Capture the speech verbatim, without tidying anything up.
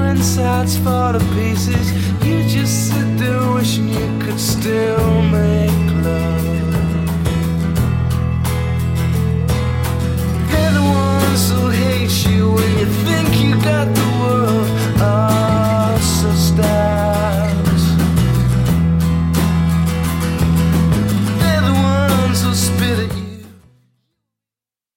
insides fall to pieces. You just sit there wishing you could still make love. They're the ones who hate you when you think you got the